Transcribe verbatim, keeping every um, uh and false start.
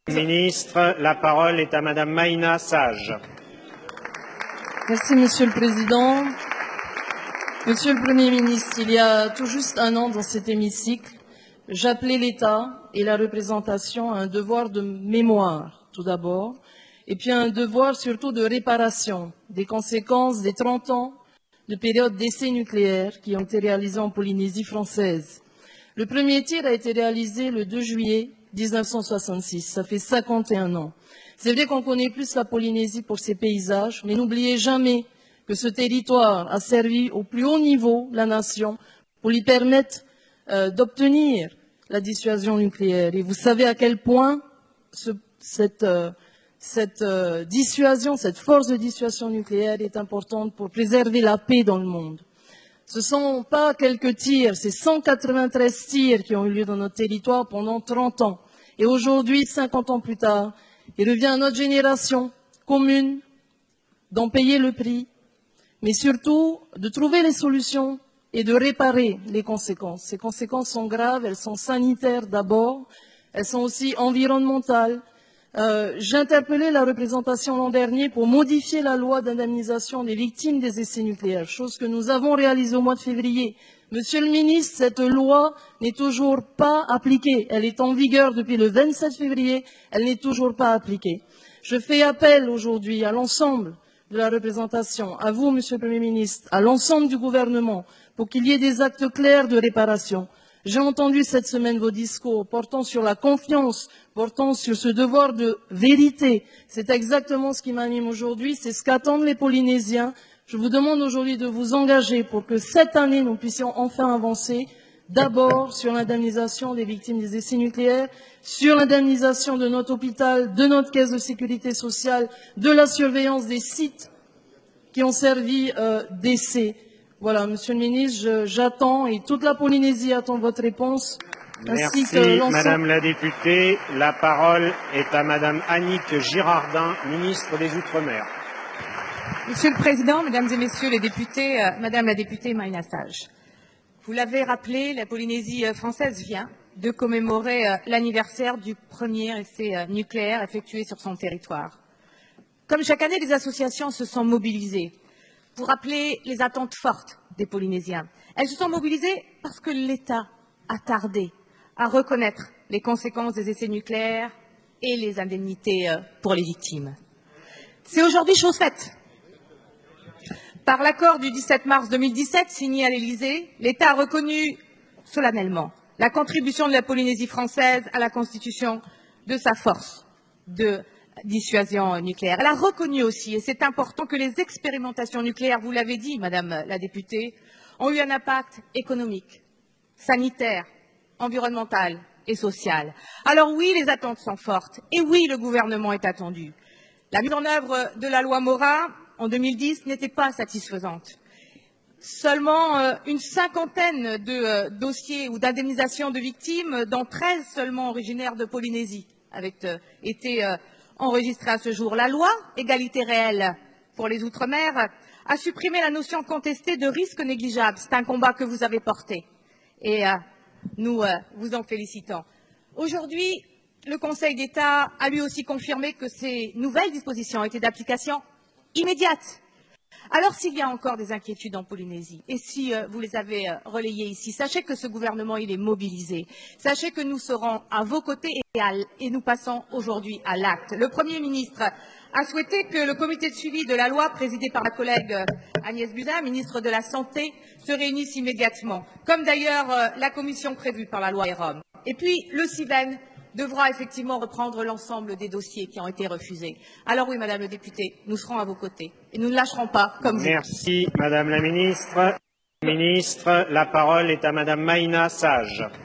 Ministre, la parole est à Madame Maïna Sage. Merci, Monsieur le Président. Monsieur le Premier ministre, il y a tout juste un an dans cet hémicycle, j'appelais l'État et la représentation à un devoir de mémoire, tout d'abord, et puis à un devoir surtout de réparation des conséquences des trente ans de période d'essais nucléaires qui ont été réalisés en Polynésie française. Le premier tir a été réalisé le deux juillet mille neuf cent soixante-six, ça fait cinquante et un ans. C'est vrai qu'on connaît plus la Polynésie pour ses paysages, mais n'oubliez jamais que ce territoire a servi au plus haut niveau la nation pour lui permettre euh, d'obtenir la dissuasion nucléaire. Et vous savez à quel point ce, cette, euh, cette euh, dissuasion, cette force de dissuasion nucléaire est importante pour préserver la paix dans le monde. Ce ne sont pas quelques tirs, c'est cent quatre-vingt-treize tirs qui ont eu lieu dans notre territoire pendant trente ans. Et aujourd'hui, cinquante ans plus tard, il revient à notre génération commune d'en payer le prix, mais surtout de trouver les solutions et de réparer les conséquences. Ces conséquences sont graves, elles sont sanitaires d'abord, elles sont aussi environnementales. Euh, J'interpellais la représentation l'an dernier pour modifier la loi d'indemnisation des victimes des essais nucléaires, chose que nous avons réalisée au mois de février. Monsieur le ministre, cette loi n'est toujours pas appliquée. Elle est en vigueur depuis le vingt-sept février, elle n'est toujours pas appliquée. Je fais appel aujourd'hui à l'ensemble de la représentation, à vous, Monsieur le Premier ministre, à l'ensemble du gouvernement, pour qu'il y ait des actes clairs de réparation. J'ai entendu cette semaine vos discours portant sur la confiance, portant sur ce devoir de vérité. C'est exactement ce qui m'anime aujourd'hui, c'est ce qu'attendent les Polynésiens. Je vous demande aujourd'hui de vous engager pour que cette année, nous puissions enfin avancer, d'abord sur l'indemnisation des victimes des essais nucléaires, sur l'indemnisation de notre hôpital, de notre caisse de sécurité sociale, de la surveillance des sites qui ont servi euh, d'essais. Voilà, Monsieur le ministre, j'attends et toute la Polynésie attend votre réponse. Merci, Madame la députée. La parole est à Madame Annick Girardin, ministre des Outre-mer. Monsieur le Président, Mesdames et Messieurs les députés, euh, Madame la députée Maïna Sage, vous l'avez rappelé, la Polynésie française vient de commémorer euh, l'anniversaire du premier essai euh, nucléaire effectué sur son territoire. Comme chaque année, les associations se sont mobilisées pour rappeler les attentes fortes des Polynésiens. Elles se sont mobilisées parce que l'État a tardé à reconnaître les conséquences des essais nucléaires et les indemnités pour les victimes. C'est aujourd'hui chose faite. Par l'accord du dix-sept mars deux mille dix-sept signé à l'Élysée, l'État a reconnu solennellement la contribution de la Polynésie française à la constitution de sa force de dissuasion nucléaire. Elle a reconnu aussi, et c'est important, que les expérimentations nucléaires, vous l'avez dit, Madame la députée, ont eu un impact économique, sanitaire, environnemental et social. Alors oui, les attentes sont fortes, et oui, le gouvernement est attendu. La mise en œuvre de la loi Morin en deux mille dix n'était pas satisfaisante. Seulement euh, une cinquantaine de euh, dossiers ou d'indemnisations de victimes, dont treize seulement originaires de Polynésie, avaient euh, été euh, enregistrés à ce jour. La loi égalité réelle pour les Outre-mer a supprimé la notion contestée de risque négligeable. C'est un combat que vous avez porté et euh, nous euh, vous en félicitons. Aujourd'hui, le Conseil d'État a lui aussi confirmé que ces nouvelles dispositions étaient d'application immédiate. Alors s'il y a encore des inquiétudes en Polynésie, et si euh, vous les avez euh, relayées ici, sachez que ce gouvernement il est mobilisé. Sachez que nous serons à vos côtés et, à, et nous passons aujourd'hui à l'acte. Le Premier ministre a souhaité que le comité de suivi de la loi, présidé par ma collègue euh, Agnès Buzyn, ministre de la Santé, se réunisse immédiatement, comme d'ailleurs euh, la commission prévue par la loi E R O M. Et puis le CIVEN devra effectivement reprendre l'ensemble des dossiers qui ont été refusés. Alors oui, Madame la députée, nous serons à vos côtés et nous ne lâcherons pas comme vous. Merci, Madame la ministre. Ministre, la parole est à Madame Maïna Sage.